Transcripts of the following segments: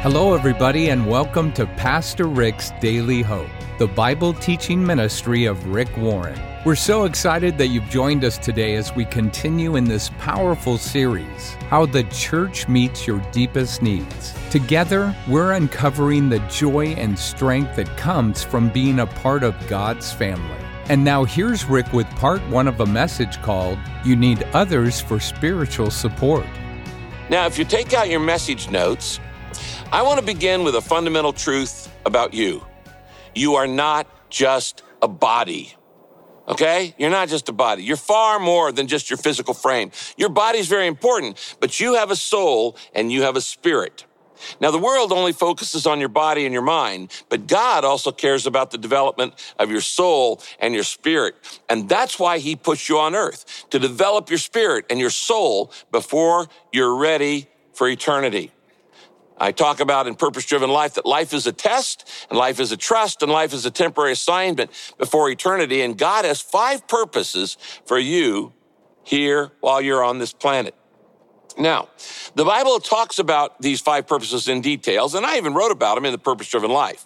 Hello, everybody, and welcome to Pastor Rick's Daily Hope, the Bible teaching ministry of Rick Warren. We're so excited that you've joined us today as we continue in this powerful series, How the Church Meets Your Deepest Needs. Together, we're uncovering the joy and strength that comes from being a part of God's family. And now here's Rick with part one of a message called, You Need Others for Spiritual Support. Now, if you take out your message notes, I want to begin with a fundamental truth about you. You are not just a body, okay? You're not just a body. You're far more than just your physical frame. Your body's very important, but you have a soul and you have a spirit. Now, the world only focuses on your body and your mind, but God also cares about the development of your soul and your spirit. And that's why he puts you on earth, to develop your spirit and your soul before you're ready for eternity. I talk about in Purpose-Driven Life that life is a test, and life is a trust, and life is a temporary assignment before eternity. And God has 5 purposes for you here while you're on this planet. Now, the Bible talks about these 5 purposes in details, and I even wrote about them in the Purpose-Driven Life.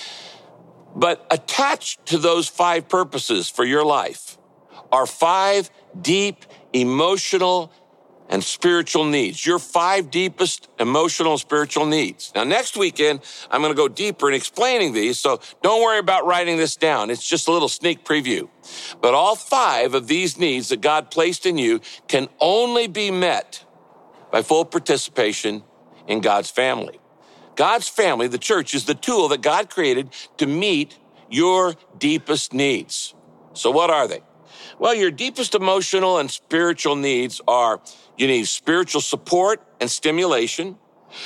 But attached to those 5 purposes for your life are 5 deep emotional and spiritual needs, your 5 deepest emotional and spiritual needs. Now, next weekend, I'm going to go deeper in explaining these, so don't worry about writing this down. It's just a little sneak preview. But all 5 of these needs that God placed in you can only be met by full participation in God's family. God's family, the church, is the tool that God created to meet your deepest needs. So what are they? Well, your deepest emotional and spiritual needs are, you need spiritual support and stimulation.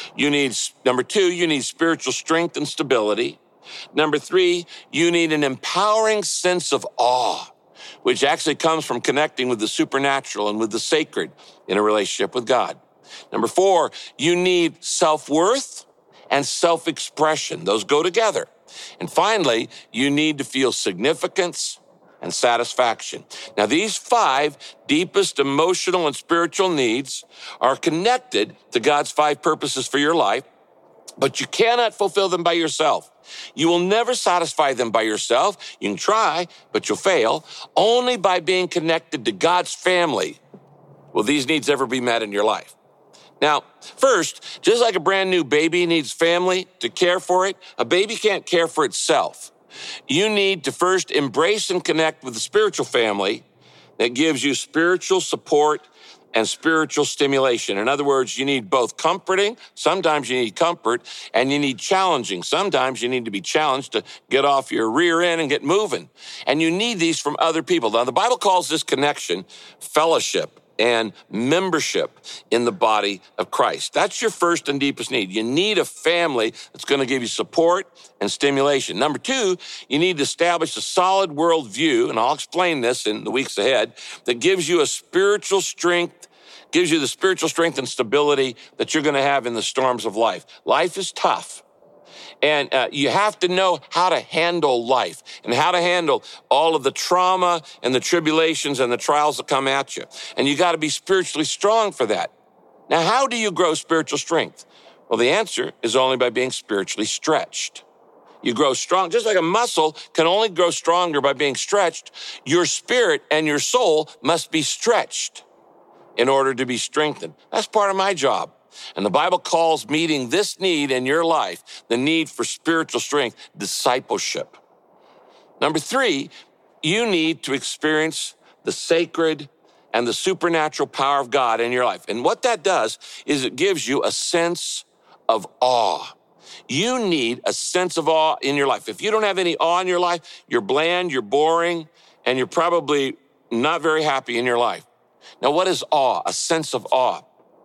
Number 2, you need spiritual strength and stability. Number 3, you need an empowering sense of awe, which actually comes from connecting with the supernatural and with the sacred in a relationship with God. Number 4, you need self-worth and self-expression. Those go together. And finally, you need to feel significance and satisfaction. Now, these 5 deepest emotional and spiritual needs are connected to God's 5 purposes for your life, but you cannot fulfill them by yourself. You will never satisfy them by yourself. You can try, but you'll fail. Only by being connected to God's family will these needs ever be met in your life. Now, first, just like a brand new baby needs family to care for it, a baby can't care for itself. You need to first embrace and connect with the spiritual family that gives you spiritual support and spiritual stimulation. In other words, you need both comforting, sometimes you need comfort, and you need challenging. Sometimes you need to be challenged to get off your rear end and get moving. And you need these from other people. Now, the Bible calls this connection fellowship and membership in the body of Christ. That's your first and deepest need. You need a family that's going to give you support and stimulation. Number 2, you need to establish a solid worldview, and I'll explain this in the weeks ahead, that gives you a spiritual strength, gives you the spiritual strength and stability that you're going to have in the storms of life. Life is tough. And you have to know how to handle life and how to handle all of the trauma and the tribulations and the trials that come at you. And you got to be spiritually strong for that. Now, how do you grow spiritual strength? Well, the answer is only by being spiritually stretched. You grow strong, just like a muscle can only grow stronger by being stretched. Your spirit and your soul must be stretched in order to be strengthened. That's part of my job. And the Bible calls meeting this need in your life, the need for spiritual strength, discipleship. Number 3, you need to experience the sacred and the supernatural power of God in your life. And what that does is it gives you a sense of awe. You need a sense of awe in your life. If you don't have any awe in your life, you're bland, you're boring, and you're probably not very happy in your life. Now, what is awe? A sense of awe.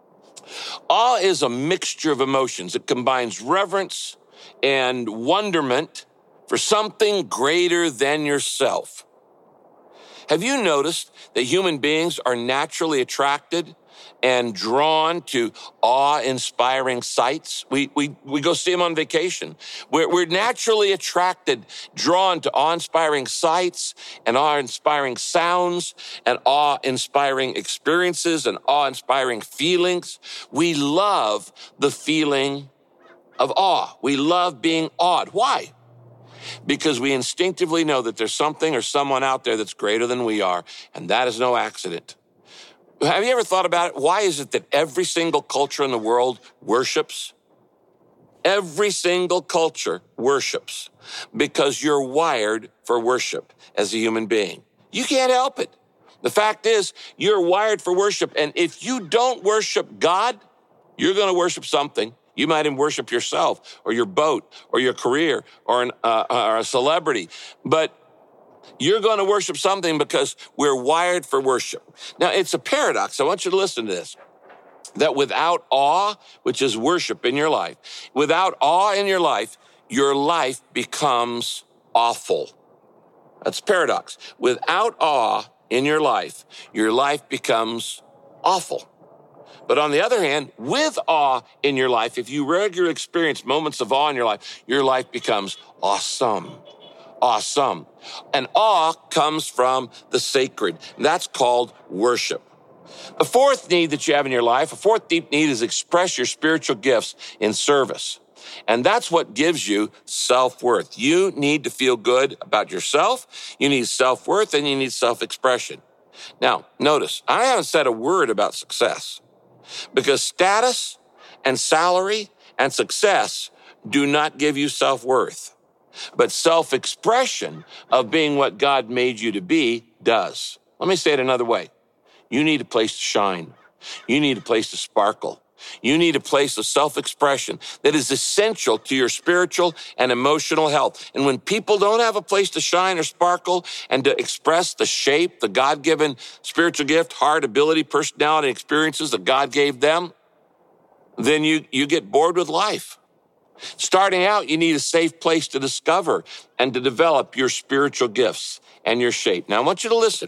Awe is a mixture of emotions. It combines reverence and wonderment for something greater than yourself. Have you noticed that human beings are naturally attracted and drawn to awe-inspiring sights? We go see them on vacation. We're naturally attracted, drawn to awe-inspiring sights and awe-inspiring sounds and awe-inspiring experiences and awe-inspiring feelings. We love the feeling of awe. We love being awed. Why? Because we instinctively know that there's something or someone out there that's greater than we are, and that is no accident. Have you ever thought about it? Why is it that every single culture in the world worships? Every single culture worships because you're wired for worship as a human being. You can't help it. The fact is, you're wired for worship, and if you don't worship God, you're going to worship something. You might even worship yourself or your boat or your career or a celebrity, but you're going to worship something because we're wired for worship. Now, it's a paradox. I want you to listen to this. That without awe, which is worship in your life, without awe in your life becomes awful. That's a paradox. Without awe in your life becomes awful. But on the other hand, with awe in your life, if you regularly experience moments of awe in your life becomes awesome. Awesome. And awe comes from the sacred. That's called worship. The fourth need that you have in your life, a fourth deep need is express your spiritual gifts in service. And that's what gives you self-worth. You need to feel good about yourself. You need self-worth and you need self-expression. Now, notice, I haven't said a word about success because status and salary and success do not give you self-worth. But self-expression of being what God made you to be does. Let me say it another way. You need a place to shine. You need a place to sparkle. You need a place of self-expression that is essential to your spiritual and emotional health. And when people don't have a place to shine or sparkle and to express the shape, the God-given spiritual gift, heart, ability, personality, experiences that God gave them, then you get bored with life. Starting out, you need a safe place to discover and to develop your spiritual gifts and your shape. Now, I want you to listen.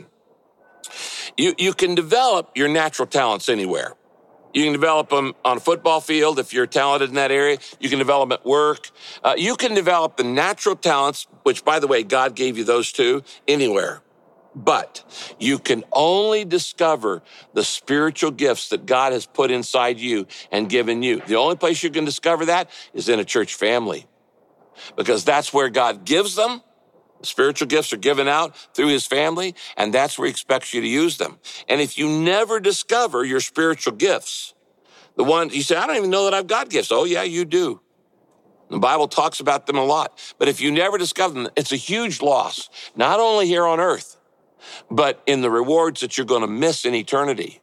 You can develop your natural talents anywhere. You can develop them on a football field if you're talented in that area. You can develop them at work. You can develop the natural talents, which, by the way, God gave you those too, anywhere. But you can only discover the spiritual gifts that God has put inside you and given you. The only place you can discover that is in a church family, because that's where God gives them. Spiritual gifts are given out through his family, and that's where he expects you to use them. And if you never discover your spiritual gifts, the ones you say, I don't even know that I've got gifts. Oh, yeah, you do. The Bible talks about them a lot. But if you never discover them, it's a huge loss, not only here on earth, but in the rewards that you're going to miss in eternity.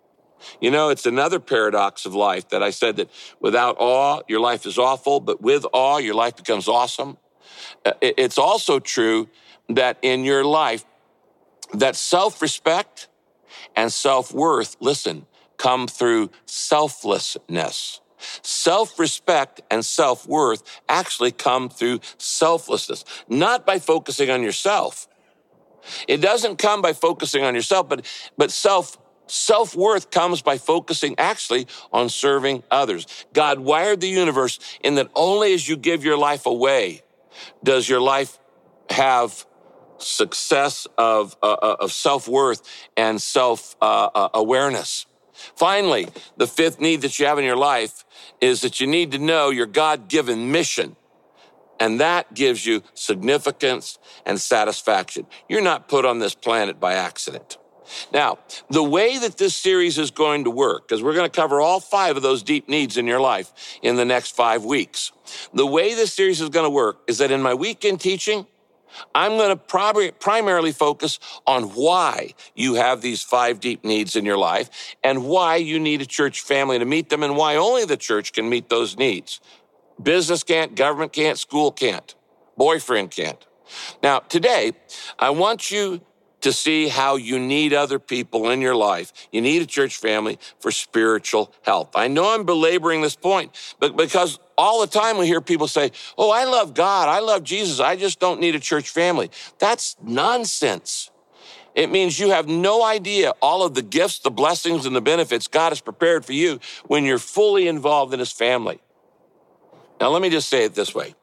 You know, it's another paradox of life that I said that without awe, your life is awful, but with awe, your life becomes awesome. It's also true that in your life, that self-respect and self-worth, listen, come through selflessness. Self-respect and self-worth actually come through selflessness, not by focusing on yourself. It doesn't come by focusing on yourself, but self-worth comes by focusing actually on serving others. God wired the universe in that only as you give your life away does your life have success of self-worth and self-awareness. Finally, the fifth need that you have in your life is that you need to know your God-given mission. And that gives you significance and satisfaction. You're not put on this planet by accident. Now, the way that this series is going to work, because we're going to cover all 5 of those deep needs in your life in the next 5 weeks. The way this series is going to work is that in my weekend teaching, I'm going to primarily focus on why you have these 5 deep needs in your life and why you need a church family to meet them and why only the church can meet those needs. Business can't, government can't, school can't, boyfriend can't. Now, today, I want you to see how you need other people in your life. You need a church family for spiritual health. I know I'm belaboring this point, but because all the time we hear people say, oh, I love God, I love Jesus, I just don't need a church family. That's nonsense. It means you have no idea all of the gifts, the blessings, and the benefits God has prepared for you when you're fully involved in his family. Now, let me just say it this way.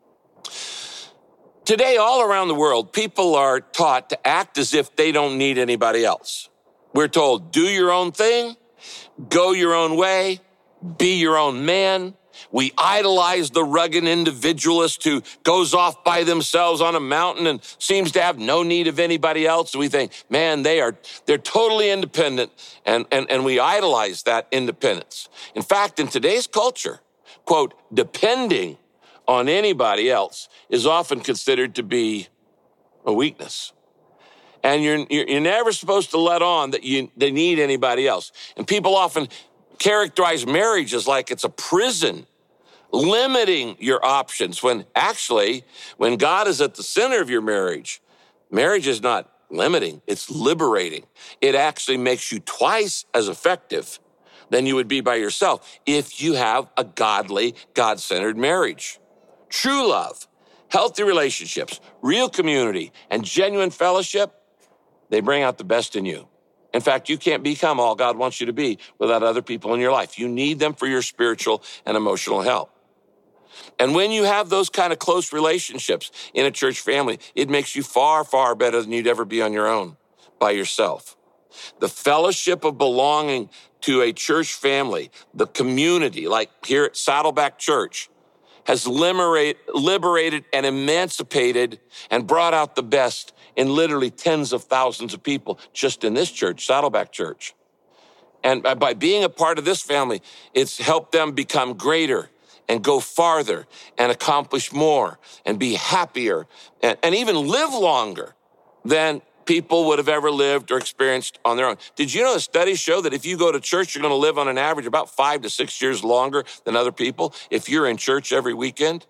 Today, all around the world, people are taught to act as if they don't need anybody else. We're told, do your own thing, go your own way, be your own man, We idolize the rugged individualist who goes off by themselves on a mountain and seems to have no need of anybody else. We think, man, they're totally independent, and we idolize that independence. In fact, in today's culture, quote, depending on anybody else is often considered to be a weakness. And you're never supposed to let on that they need anybody else. And people often characterize marriage as like it's a prison, limiting your options, when actually, when God is at the center of your marriage is not limiting, it's liberating. It actually makes you twice as effective than you would be by yourself if you have a godly, God-centered marriage. True love, healthy relationships, real community, and genuine fellowship, they bring out the best in you. In fact, you can't become all God wants you to be without other people in your life. You need them for your spiritual and emotional health. And when you have those kind of close relationships in a church family, it makes you far, far better than you'd ever be on your own, by yourself. The fellowship of belonging to a church family, the community, like here at Saddleback Church, has liberated and emancipated and brought out the best in literally tens of thousands of people just in this church, Saddleback Church. And by being a part of this family, it's helped them become greater and go farther and accomplish more and be happier and even live longer than people would have ever lived or experienced on their own. Did you know the studies show that if you go to church, you're going to live on an average about 5 to 6 years longer than other people if you're in church every weekend?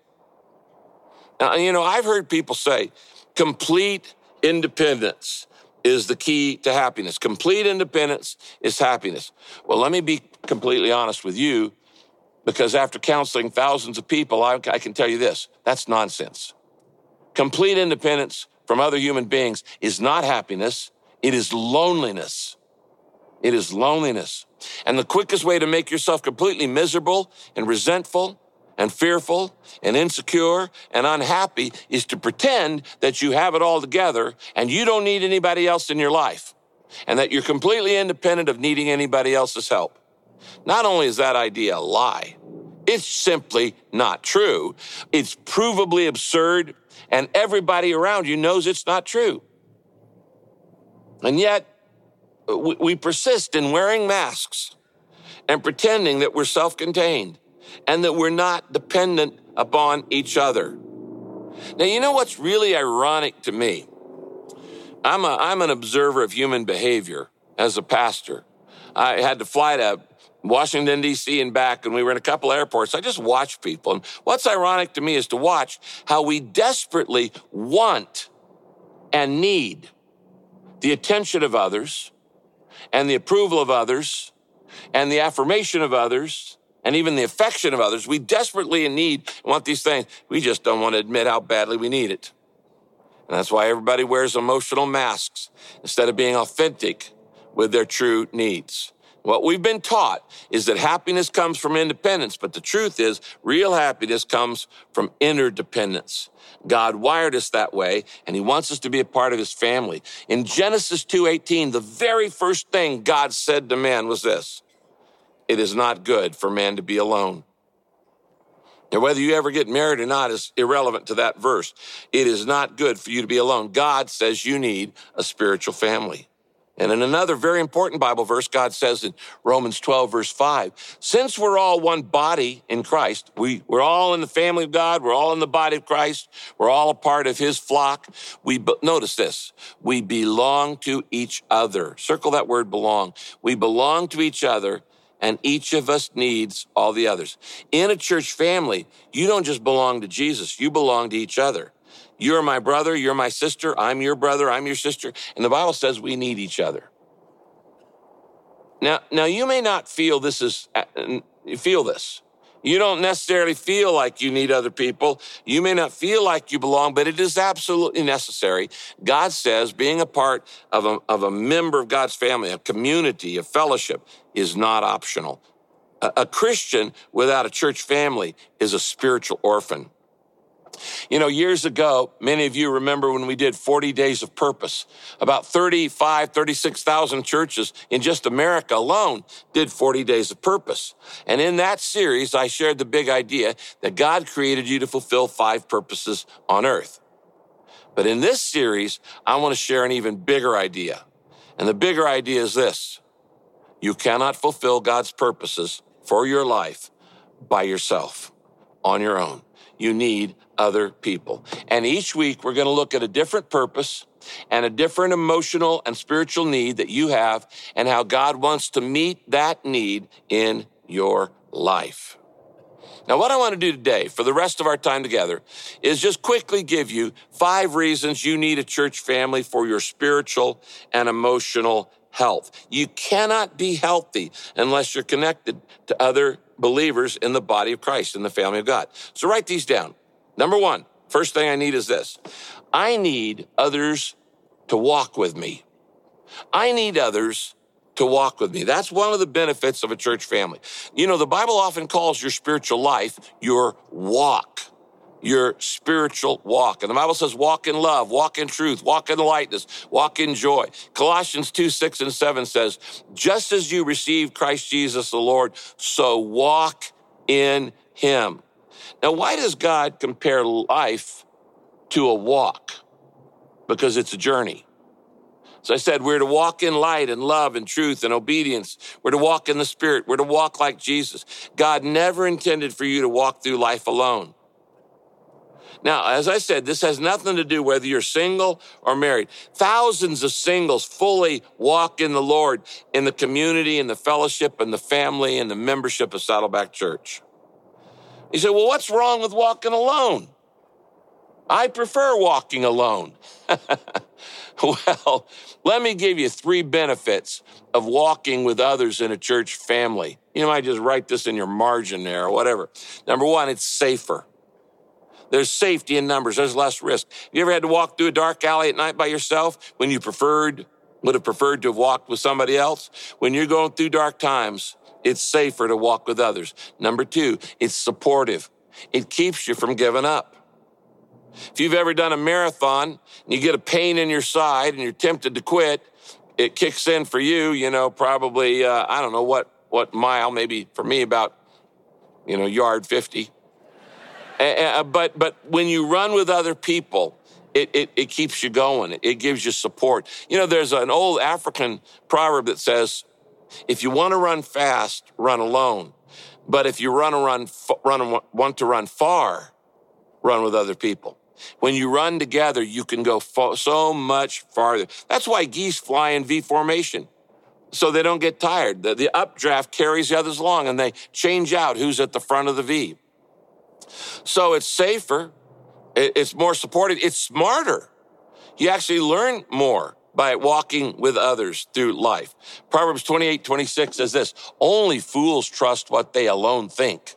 Now, I've heard people say complete independence is the key to happiness. Complete independence is happiness. Well, let me be completely honest with you, because after counseling thousands of people, I can tell you this, that's nonsense. Complete independence from other human beings is not happiness. It is loneliness. It is loneliness. And the quickest way to make yourself completely miserable and resentful and fearful and insecure and unhappy is to pretend that you have it all together and you don't need anybody else in your life and that you're completely independent of needing anybody else's help. Not only is that idea a lie, it's simply not true. It's provably absurd, and everybody around you knows it's not true. And yet, we persist in wearing masks and pretending that we're self-contained and that we're not dependent upon each other. Now, you know what's really ironic to me? I'm an observer of human behavior as a pastor. I had to fly to Washington, D.C. and back, and we were in a couple airports. I just watched people. And what's ironic to me is to watch how we desperately want and need the attention of others and the approval of others and the affirmation of others and even the affection of others. We desperately want these things. We just don't want to admit how badly we need it. And that's why everybody wears emotional masks instead of being authentic with their true needs. What we've been taught is that happiness comes from independence, but the truth is real happiness comes from interdependence. God wired us that way, and he wants us to be a part of his family. In Genesis 2:18, the very first thing God said to man was this: it is not good for man to be alone. Now, whether you ever get married or not is irrelevant to that verse. It is not good for you to be alone. God says you need a spiritual family. And in another very important Bible verse, God says in Romans 12, verse 5, since we're all one body in Christ, we're all in the family of God, we're all in the body of Christ, we're all a part of his flock. Notice this, we belong to each other. Circle that word belong. We belong to each other, and each of us needs all the others. In a church family, you don't just belong to Jesus, you belong to each other. You're my brother, you're my sister, I'm your brother, I'm your sister. And the Bible says we need each other. Now you may not feel this. You don't necessarily feel like you need other people. You may not feel like you belong, but it is absolutely necessary. God says being a part of a member of God's family, a community, a fellowship, is not optional. A Christian without a church family is a spiritual orphan. You know, years ago, many of you remember when we did 40 Days of Purpose. About 36,000 churches in just America alone did 40 Days of Purpose. And in that series, I shared the big idea that God created you to fulfill 5 purposes on earth. But in this series, I want to share an even bigger idea. And the bigger idea is this: you cannot fulfill God's purposes for your life by yourself, on your own. You need other people. And each week, we're going to look at a different purpose and a different emotional and spiritual need that you have, and how God wants to meet that need in your life. Now, what I want to do today for the rest of our time together is just quickly give you 5 reasons you need a church family for your spiritual and emotional health. You cannot be healthy unless you're connected to other believers in the body of Christ, in the family of God. So write these down. Number 1, first thing I need is this: I need others to walk with me. I need others to walk with me. That's one of the benefits of a church family. You know, the Bible often calls your spiritual life your walk, your spiritual walk. And the Bible says walk in love, walk in truth, walk in lightness, walk in joy. Colossians 2:6-7 says, just as you received Christ Jesus the Lord, so walk in him. Now, why does God compare life to a walk? Because it's a journey. So I said, we're to walk in light and love and truth and obedience. We're to walk in the Spirit. We're to walk like Jesus. God never intended for you to walk through life alone. Now, as I said, this has nothing to do whether you're single or married. Thousands of singles fully walk in the Lord, in the community, in the fellowship, and the family, and the membership of Saddleback Church. You say, well, what's wrong with walking alone? I prefer walking alone. Well, let me give you 3 benefits of walking with others in a church family. You might just write this in your margin there or whatever. Number 1, it's safer. There's safety in numbers. There's less risk. You ever had to walk through a dark alley at night by yourself when you would have preferred to have walked with somebody else? When you're going through dark times, it's safer to walk with others. Number 2, it's supportive. It keeps you from giving up. If you've ever done a marathon and you get a pain in your side and you're tempted to quit, it kicks in for you, probably, I don't know what mile, maybe for me about, yard 50. But when you run with other people, it keeps you going. It gives you support. There's an old African proverb that says, if you want to run fast, run alone. But if you want to run far, run with other people. When you run together, you can go so much farther. That's why geese fly in V formation, so they don't get tired. The updraft carries the others along, and they change out who's at the front of the V. So it's safer, it's more supported, it's smarter. You actually learn more by walking with others through life. Proverbs 28:26 says this: only fools trust what they alone think.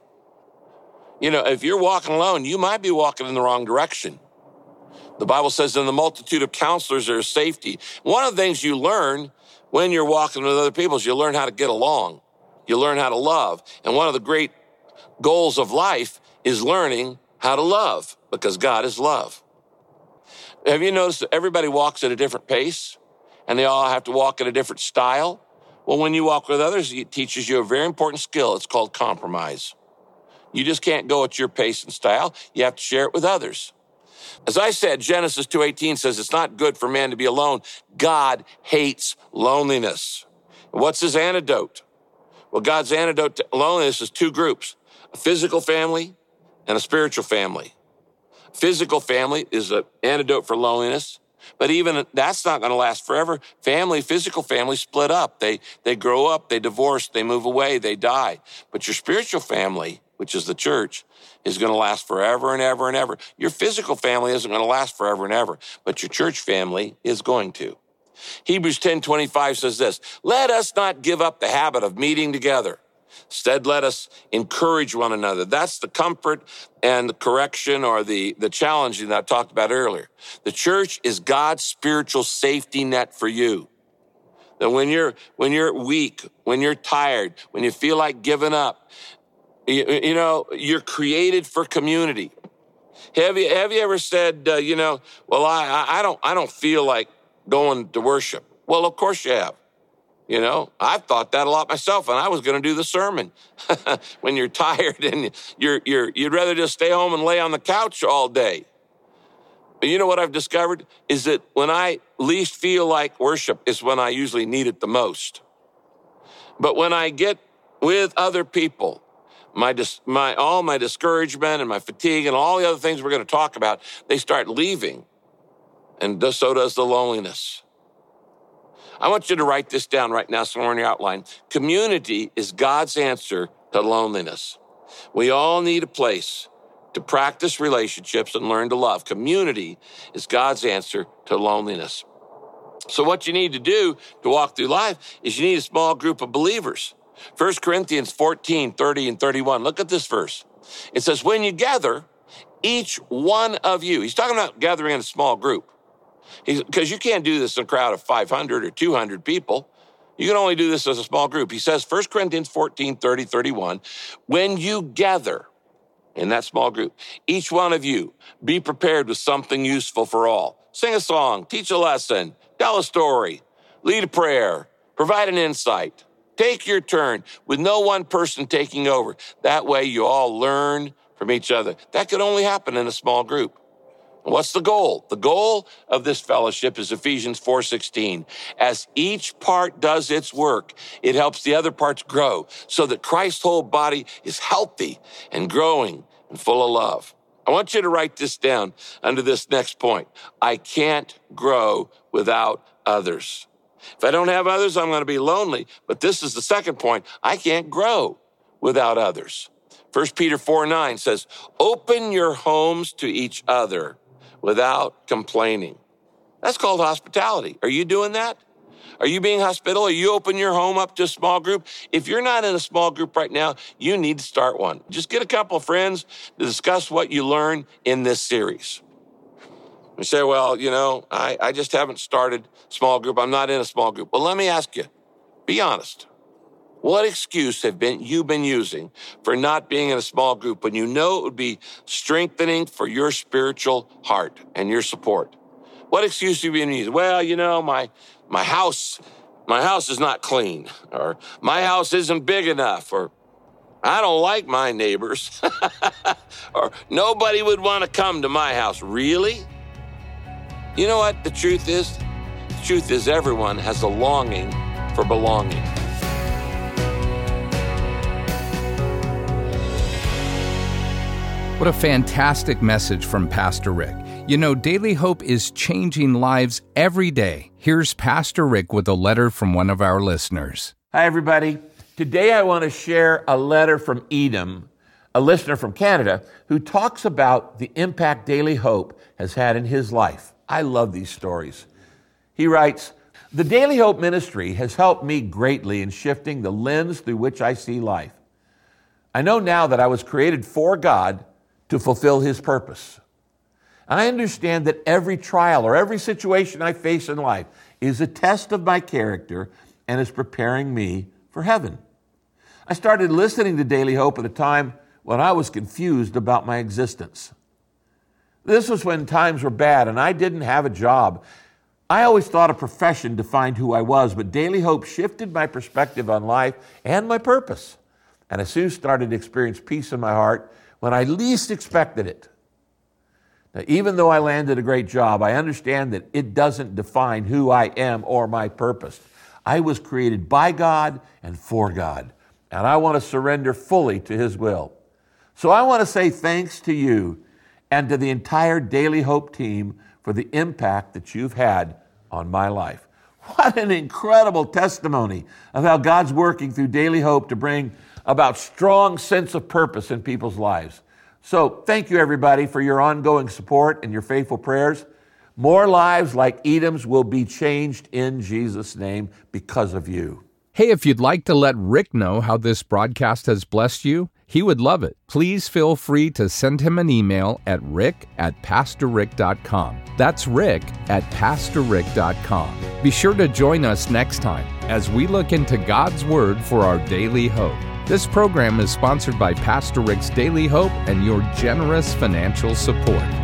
If you're walking alone, you might be walking in the wrong direction. The Bible says in the multitude of counselors there is safety. One of the things you learn when you're walking with other people is you learn how to get along. You learn how to love. And one of the great goals of life is learning how to love, because God is love. Have you noticed that everybody walks at a different pace and they all have to walk at a different style? Well, when you walk with others, it teaches you a very important skill. It's called compromise. You just can't go at your pace and style. You have to share it with others. As I said, Genesis 2:18 says it's not good for man to be alone. God hates loneliness. What's his antidote? Well, God's antidote to loneliness is 2 groups: a physical family and a spiritual family. Physical family is an antidote for loneliness, but even that's not going to last forever. Physical families split up. They grow up, they divorce, they move away, they die. But your spiritual family, which is the church, is going to last forever and ever and ever. Your physical family isn't going to last forever and ever, but your church family is going to. Hebrews 10:25 says this: let us not give up the habit of meeting together. Instead, let us encourage one another. That's the comfort and the correction, or the challenging that I talked about earlier. The church is God's spiritual safety net for you. That when you're weak, when you're tired, when you feel like giving up, you're created for community. Have you ever said, well, I don't feel like going to worship? Well, of course you have. I've thought that a lot myself, and I was going to do the sermon. When you're tired and you'd rather just stay home and lay on the couch all day. But you know what I've discovered is that when I least feel like worship is when I usually need it the most. But when I get with other people, all my discouragement and my fatigue and all the other things we're going to talk about, they start leaving, and so does the loneliness. I want you to write this down right now somewhere in your outline. Community is God's answer to loneliness. We all need a place to practice relationships and learn to love. Community is God's answer to loneliness. So what you need to do to walk through life is you need a small group of believers. 1 Corinthians 14, 30 and 31. Look at this verse. It says, when you gather, each one of you, he's talking about gathering in a small group. Because you can't do this in a crowd of 500 or 200 people. You can only do this as a small group. He says, 1 Corinthians 14, 30, 31, when you gather in that small group, each one of you be prepared with something useful for all. Sing a song, teach a lesson, tell a story, lead a prayer, provide an insight. Take your turn with no one person taking over. That way you all learn from each other. That could only happen in a small group. What's the goal? The goal of this fellowship is Ephesians 4:16. As each part does its work, it helps the other parts grow so that Christ's whole body is healthy and growing and full of love. I want you to write this down under this next point. I can't grow without others. If I don't have others, I'm going to be lonely. But this is the second point. I can't grow without others. 1 Peter 4:9 says, open your homes to each other without complaining. That's called hospitality. Are you doing that? Are you being hospitable? Are you open your home up to a small group? If you're not in a small group right now, you need to start one. Just get a couple of friends to discuss what you learn in this series. You say, well, I just haven't started small group. I'm not in a small group. Well, let me ask you, be honest. What excuse have you been using for not being in a small group when you know it would be strengthening for your spiritual heart and your support? What excuse have you been using? Well, my house is not clean, or my house isn't big enough, or I don't like my neighbors, or nobody would want to come to my house. Really? You know what the truth is? The truth is everyone has a longing for belonging. What a fantastic message from Pastor Rick. Daily Hope is changing lives every day. Here's Pastor Rick with a letter from one of our listeners. Hi, everybody. Today I want to share a letter from Edom, a listener from Canada, who talks about the impact Daily Hope has had in his life. I love these stories. He writes, the Daily Hope ministry has helped me greatly in shifting the lens through which I see life. I know now that I was created for God to fulfill His purpose. I understand that every trial or every situation I face in life is a test of my character and is preparing me for heaven. I started listening to Daily Hope at a time when I was confused about my existence. This was when times were bad and I didn't have a job. I always thought a profession defined who I was, but Daily Hope shifted my perspective on life and my purpose. And I soon started to experience peace in my heart when I least expected it. Now, even though I landed a great job, I understand that it doesn't define who I am or my purpose. I was created by God and for God, and I want to surrender fully to His will. So I want to say thanks to you and to the entire Daily Hope team for the impact that you've had on my life. What an incredible testimony of how God's working through Daily Hope to bring about strong sense of purpose in people's lives. So thank you, everybody, for your ongoing support and your faithful prayers. More lives like Edom's will be changed in Jesus' name because of you. Hey, if you'd like to let Rick know how this broadcast has blessed you, he would love it. Please feel free to send him an email at rick@pastorrick.com. That's rick@pastorrick.com. Be sure to join us next time as we look into God's Word for our daily hope. This program is sponsored by Pastor Rick's Daily Hope and your generous financial support.